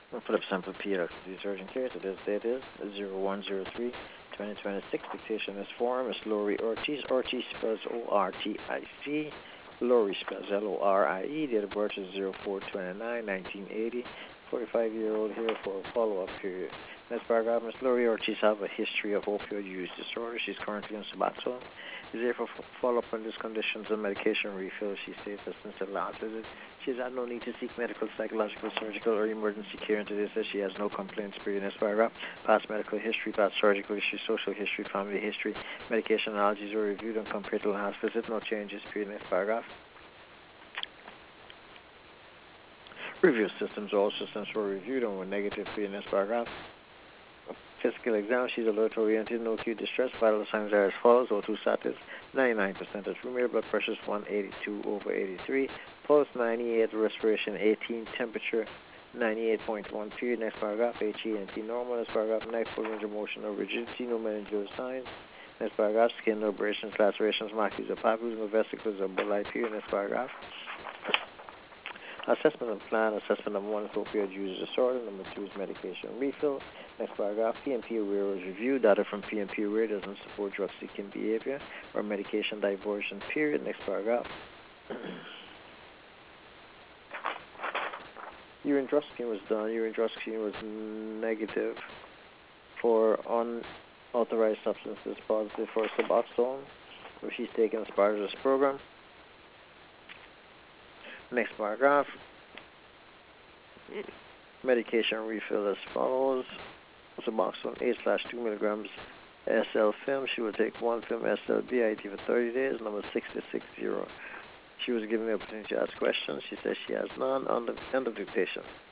Philip Sample PLX disease urgent care. Today's date is 01/03/2026. Dictation is for Miss Lori Ortiz. Ortiz spells O-R-T-I-C. Lori spells L-O-R-I-E. Date of birth is 04/29/1980. 45-year-old here for a follow-up period. Next paragraph, Miss Lori Ortiz has a history of opioid use disorder. She's currently on Suboxone. Is here for follow-up on these conditions and medication refill. She states that since her last visit, she has had no need to seek medical, psychological, surgical, or emergency care, and today says she has no complaints. Period. Next paragraph. Past medical history, past surgical history, social history, family history, medication allergies were reviewed and compared to last visit. No changes. Period. Next paragraph. Review systems. All systems were reviewed and were negative. Period. Next paragraph. Physical exam, she's alert oriented, no acute distress. Vital signs are as follows: O2 status 99% at room air, blood pressure is 182/83, pulse 98, respiration 18, temperature 98.1. Period. Next paragraph. HENT normal. Next paragraph. Neck, full range of motion, no rigidity, no meningeal signs. Next paragraph. Skin, no abrasions, lacerations, macules, or papules, no vesicles or bulli. Period. Next paragraph. Assessment and plan. Assessment number 1 is opioid use disorder. Number 2 is medication refill. Next paragraph. PMP aware was reviewed. Data from PMP aware doesn't support drug seeking behavior or medication diversion. Period. Next paragraph. Urine drug screen was done. Urine drug screen was negative for unauthorized substances, positive for Suboxone, which she's taken as part of this program. Next paragraph. Medication refill as follows. Suboxone 8/2 milligrams SL film. She will take 1 film SL BIT for 30 days. Number 6660. She was given the opportunity to ask questions. She says she has none. End of dictation.